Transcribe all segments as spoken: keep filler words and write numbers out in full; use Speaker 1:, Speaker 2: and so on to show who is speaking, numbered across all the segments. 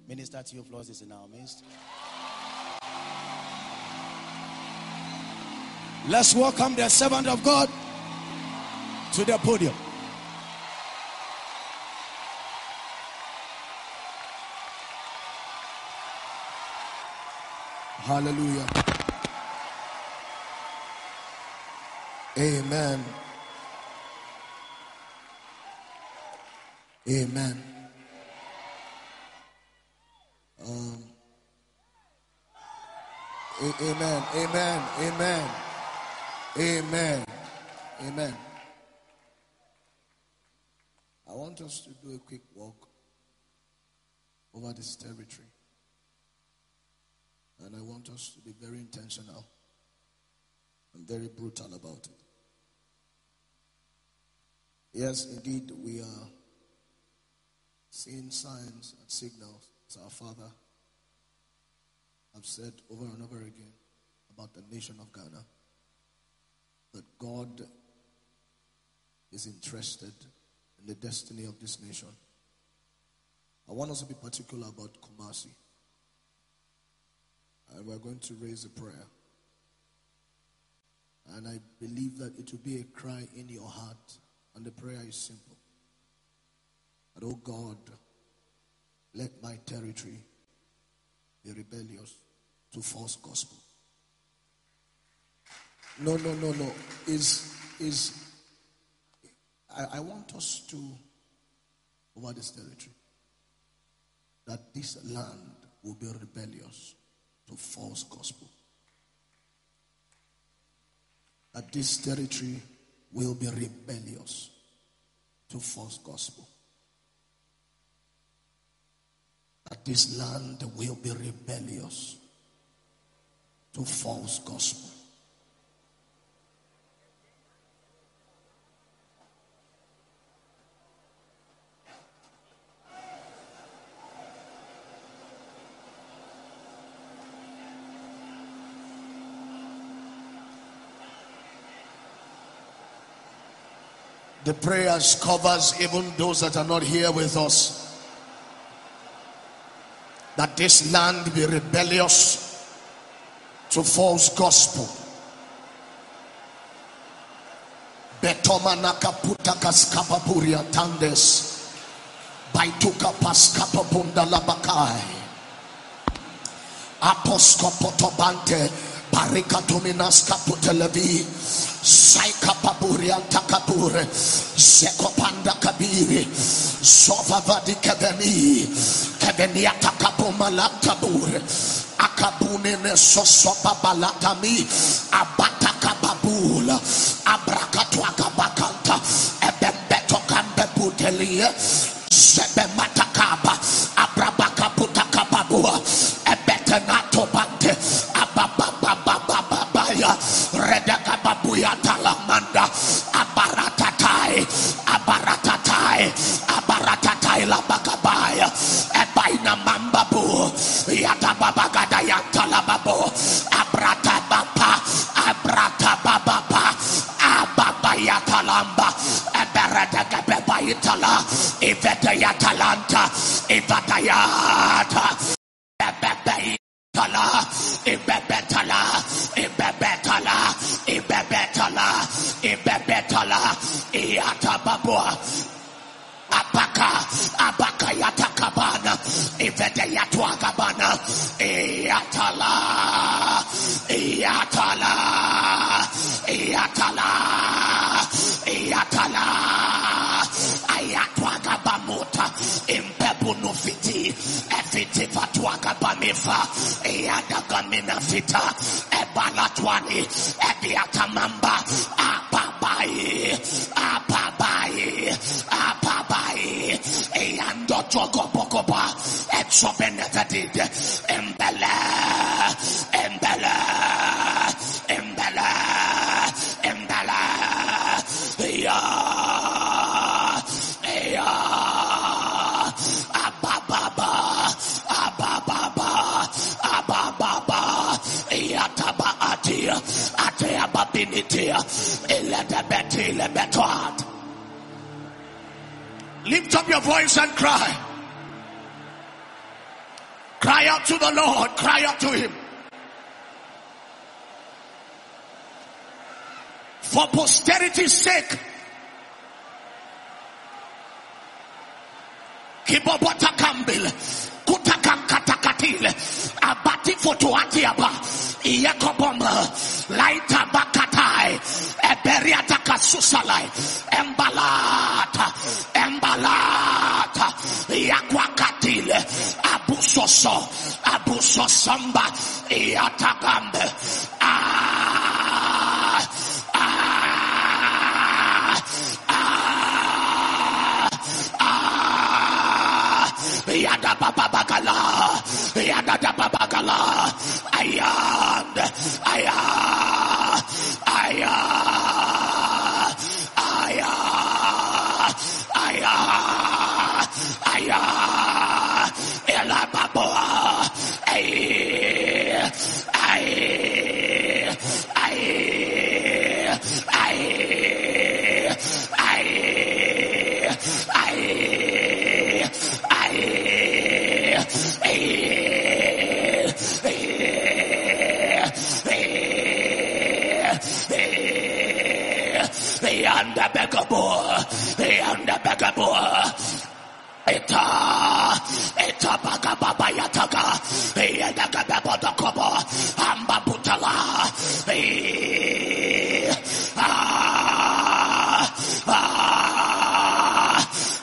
Speaker 1: Minister Theophilus is in our midst. Let's welcome the servant of God to the podium. Hallelujah. Amen. Amen. Um, a- amen. Amen. Amen. Amen. Amen. I want us to do a quick walk over this territory. And I want us to be very intentional and very brutal about it. Yes, indeed, we are seeing signs and signals, as our Father have said over and over again about the nation of Ghana, that God is interested in the destiny of this nation. I want us to be particular about Kumasi. And we're going to raise a prayer. And I believe that it will be a cry in your heart. And the prayer is simple. That, oh God, let my territory be rebellious to false gospel. No, no, no, no. Is is I, I want us to, over this territory, that this land will be rebellious to false gospel. That this territory will be rebellious to false gospel. That this land will be rebellious to false gospel. The prayers covers even those that are not here with us. That this land be rebellious to false gospel. Betomanaka putakas kapapuria tandes. Baituka paskapapunda labakai. Aposkopotobante. Parika dominas kaputelevi. Saika papurian takapure. Sekopanda kabiri. Sovavadi keveni. Keveni atakapumalakabure. Akabune ne sosopa balatami. Abatakababula. Abrakatwakabakanta. Ebembeto kambebutelia. Sebematakaba. Abrabakaputakababua. Ebetenato bante. Ababababababaya. Redakababuya talamanda. Abaratatai. Abaratatai. Abaratatai labakabaya. Ebaina mambabu. Yatababagada yatalababo. Abratabapa. Abratababapa. Ababayatalamba. Eberedakabebayitala. Ivedayatalanta. Ivadayata. Ebebetala. Ibebetala. Ibebetala. Ibebetala. Ibebetala. Iatababua. Abaka, abaka yatakabana, ivete yatuagabana, iatala, iatala, iatala, iatala, ayatuagabamuta, impebunufiti, efiti fatuagabamifa, iadagamina fita, ebalatwani, ediatamamba, ababai, ababai, ababai. Eando jogo bokoba exobenefadid embele embele embele embele ya ya abababa abababa abababa yataba atia atia babinitia eladabeti lebetwat. Lift up your voice and cry. out to the Lord. Cry out to him. For posterity's sake. Kibobota Kambil. Kutakakatakatile. Abati fotuatiaba. Iyakobomba. Laita bakatai. Eberiata kasusalai. Embalata. Embalata. Yakwakatile. Abusoso. Abusosamba. Iyatagambe. Ah. Ah. Ah. Ah. Yada baba bagala. Yada babagala. Ayand. Ayah. Ayah. Ayah. Ayah. Ayah. Ela baboa. Ay. Ay. Ay. Ay. Ay. Ay. Ay. And the begabor, and the begabor. Eta, eta bagababa yataga, eta gababa kobo, amba butala, ah, ah,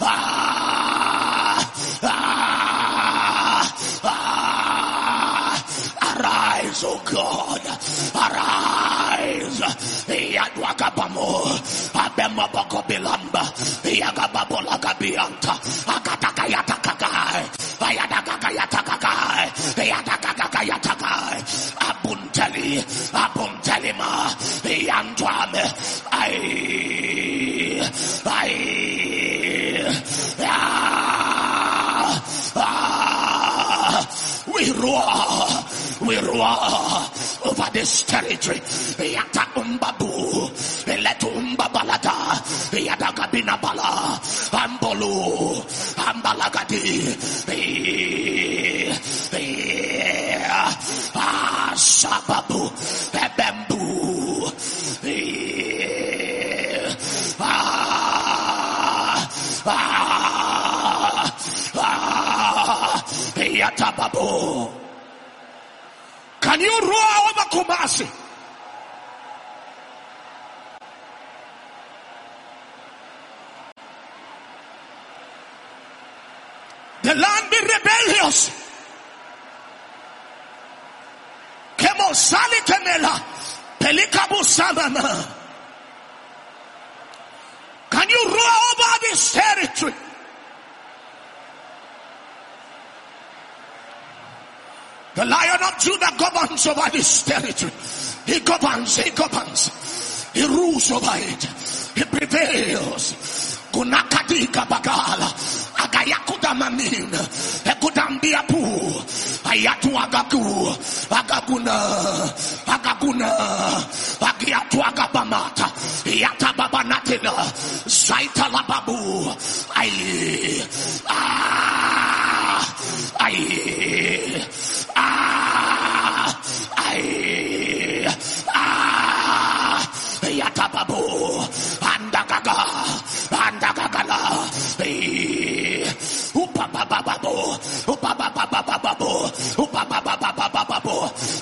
Speaker 1: ah, ah, arise, O God, arise, yadwakabamo, abema bakobilamba, yagababola gabianta, Akatakayatakakai, Ayatakakai, Ayatakakai, Abunteli, Abuntelima, Yantwame, I, I, ah, we roar, we roar over this territory. Yata umbabu, Eletu umbabalata, Yatakabina bala, Ambolu, Ambalagadi, Ah, Sababu, Ebembu, Ah, Ah, Ah, Yatababu. Can you roar over Kumasi? The land be rebellious. Kemosali Kemela, Pelikabu Samana. Can you roar over this territory? The Lion of Judah governs over this territory. He governs, he governs. He rules over it. He prevails. Kunakadika bagala. Agayakuda mamin. Ekudambia pu. Ayatu agaku. Agaguna. Agaguna. Agiatu agabamata. Yata babanatila. Saita lababu. Ay. Ah. Ay. Ah, ay, ah, yatababu, andagaga, andagagala, upabababu, upababababu, upababababu,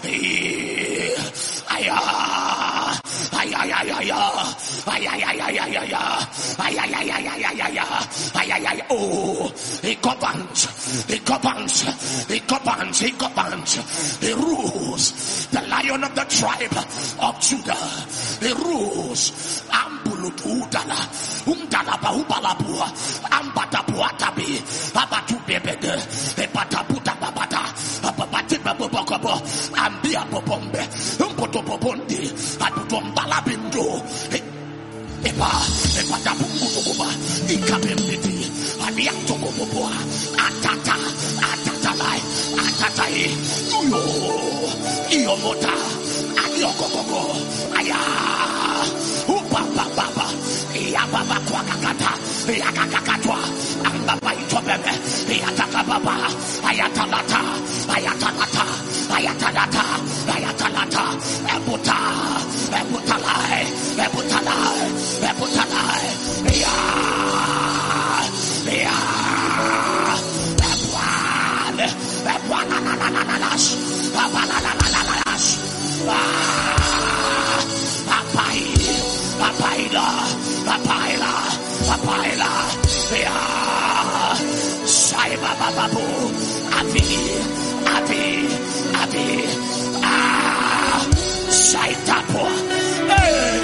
Speaker 1: aya, aya, aya, aya, aya, aya, aya, aya, aya, aya, aya, oh, he governs, he governs, he governs, he governs, he rules, the Lion of the tribe of Judah, he rules, ambulutudala, umdala bahubalabua, ambatabuatabi, abatubebede, ebatabuta babata, ababati babobokabo, ambia bobombe, umpotobobondi, atutombalabindo, Epa, epa tabukububa, ikabembiti, adiatokoboboa, atata, atatalai, atatai, uyo, iyomota, adiokobobo, aya, upapa baba, iyababa kwakakata, iyakakakatwa, ambaba itobebe, iyatakababa, ayatalata,
Speaker 2: Ayatalata, Ayatalata, Ayatalata, Ebuta, Ebutalai, Ebutalai, Ebutalai, Ya, Ya, Ebuan, Ebuananananas, Abalanananas, Apai, Apaila, Apaila, Apaila, Ya, Saiba Babu, Abi, Abi, Abi, Ah, Saitapo. Hey.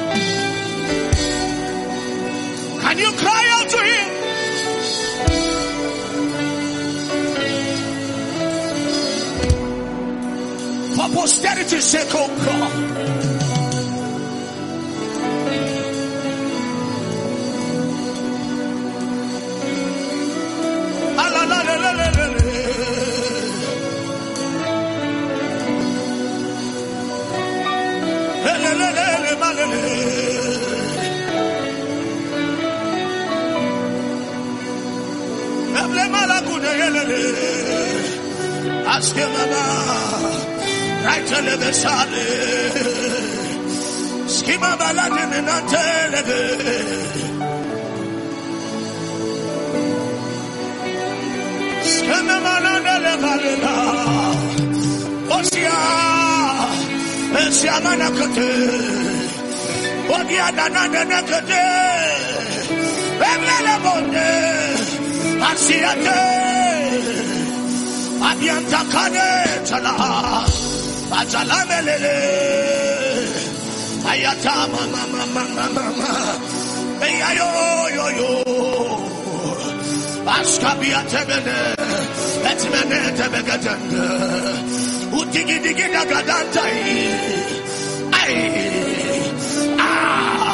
Speaker 2: Can you cry out to him? For posterity's sake, oh God. Ask him, Mama, right to the Besale, Skima Baladin and Anteleve, Skima Mananda Valena, Osia, Siamanakate, Odia Dananda Nakate, Emela Bonde, Asiate. Abianta kane chala, ajalamelele, ayata mama mama mama, beyayo yo yo, askabia tebene, etmene tebegatanda, utigi digi dagadanta, ay, ah.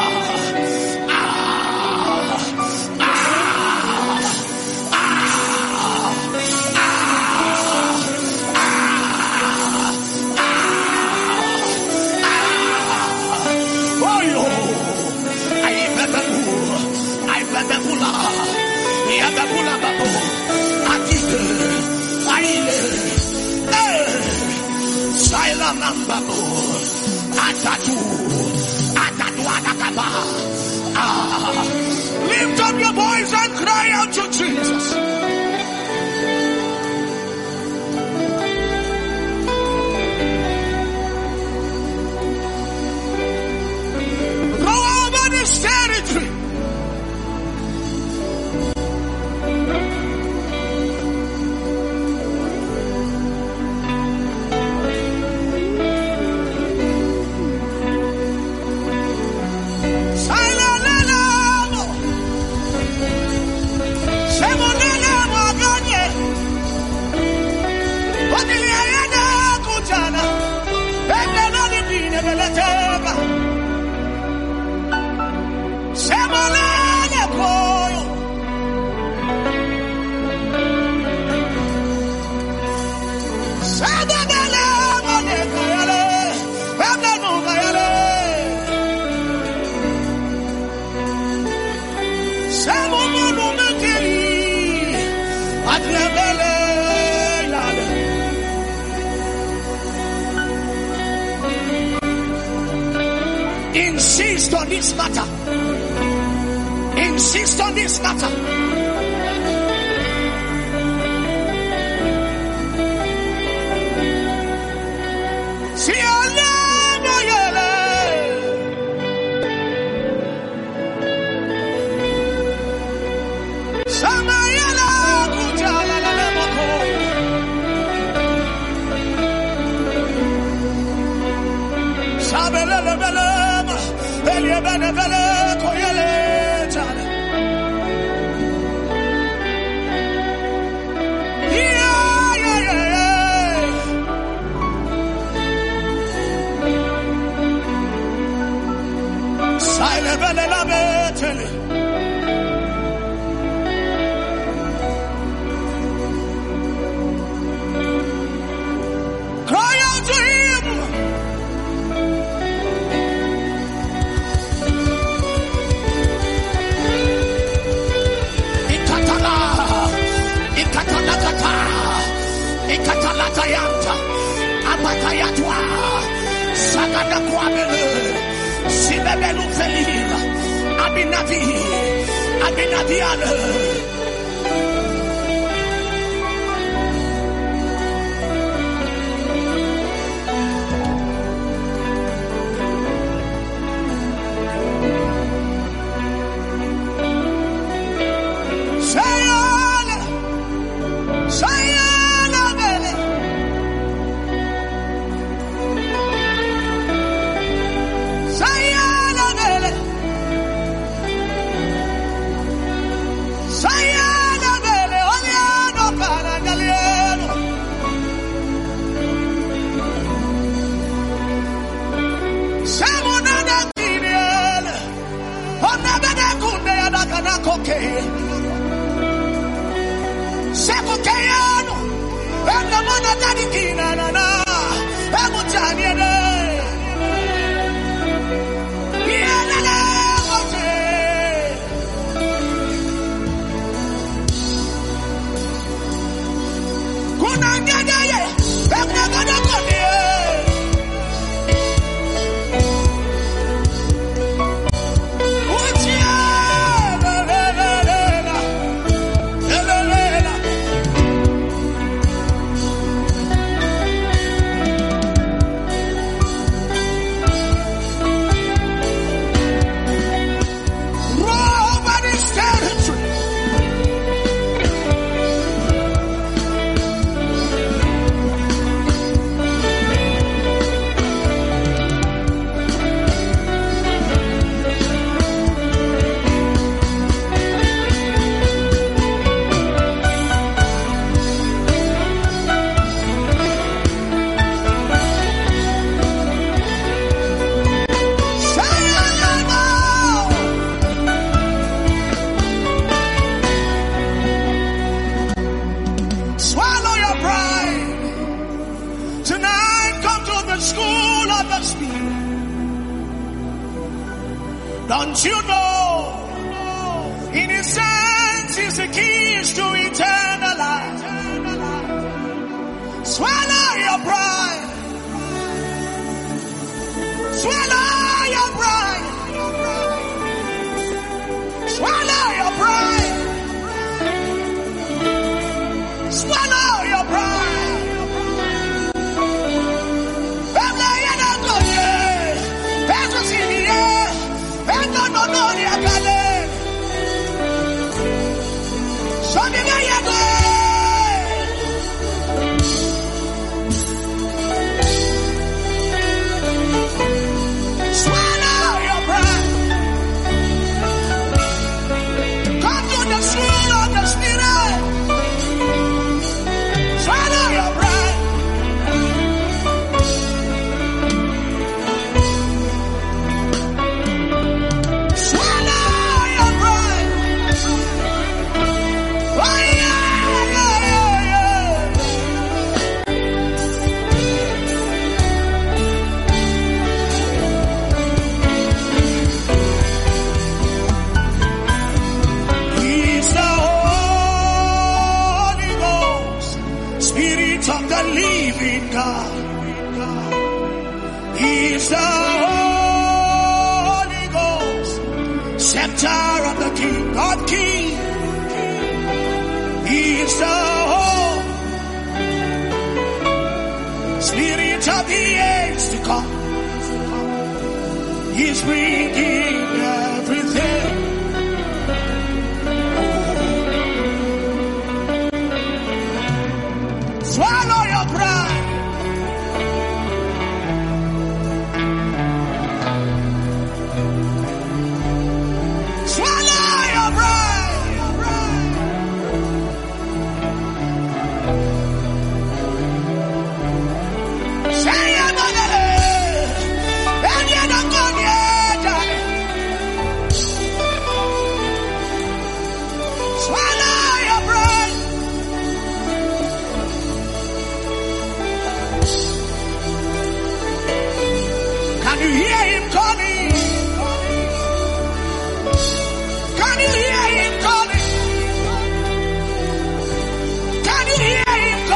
Speaker 2: Lift up your voice and cry out to Jesus. Go over this territory. Insist on this matter. Insist on this matter. Sakayatwa. Sakada Kwabele. Sibebelu Felil. Abinavi. Abinaviale. Don't you know, in his hands is the keys to eternal life. Swallow your pride. Swallow your pride. Swallow your pride. Swallow your pride. He's the Holy Ghost, scepter of the King of Kings. He's the Holy Spirit of the age to come. He's bringing everything. Swallow your pride. Can you hear him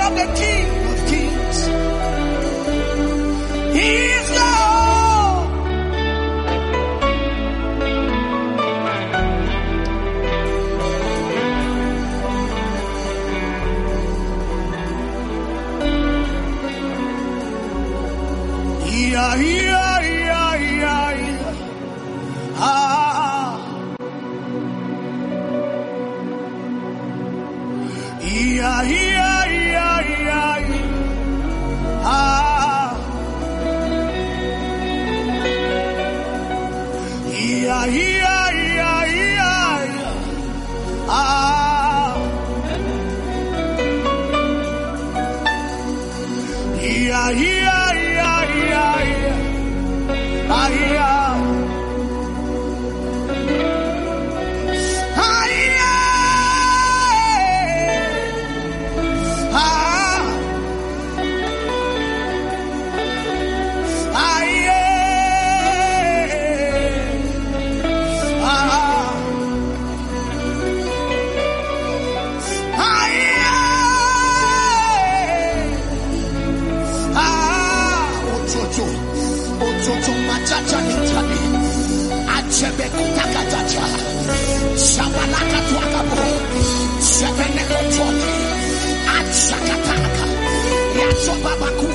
Speaker 2: of the King of Kings. He is Lord. Yeah, yeah, yeah, yeah, yeah. Ah. Yeah, yeah, yeah, yeah, yeah. Ah. Yeah, yeah, yeah, yeah, yeah. Ah. Yeah, yeah, yeah, yeah, yeah. Ah, yeah. Ah, yeah. Ah. Ah, yeah. Ah. Ah, yeah. Ah. Ototo. Ototo machacha nitani. Achebe kutakatacha. Shabalaka tuakabo. Sebene kotoki. Achakataka. Yacho babaku.